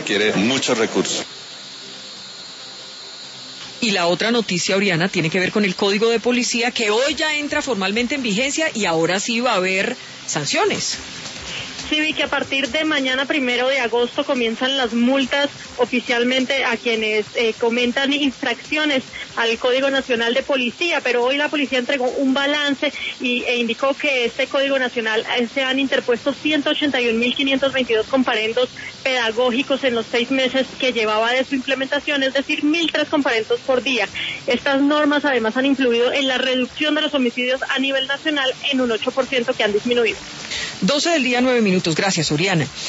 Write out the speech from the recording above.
requiere muchos recursos. Y la otra noticia, Oriana, tiene que ver con el Código de Policía, que hoy ya entra formalmente en vigencia y ahora sí va a haber sanciones. Sí, vi que a partir de mañana 1 de agosto comienzan las multas oficialmente a quienes cometan infracciones al Código Nacional de Policía, pero hoy la policía entregó un balance e indicó que este Código Nacional se han interpuesto 181.522 comparendos pedagógicos en los 6 meses que llevaba de su implementación, es decir, 1.003 comparendos por día. Estas normas además han influido en la reducción de los homicidios a nivel nacional en un 8% que han disminuido. 12 del día, 9 minutos. Gracias, Oriana.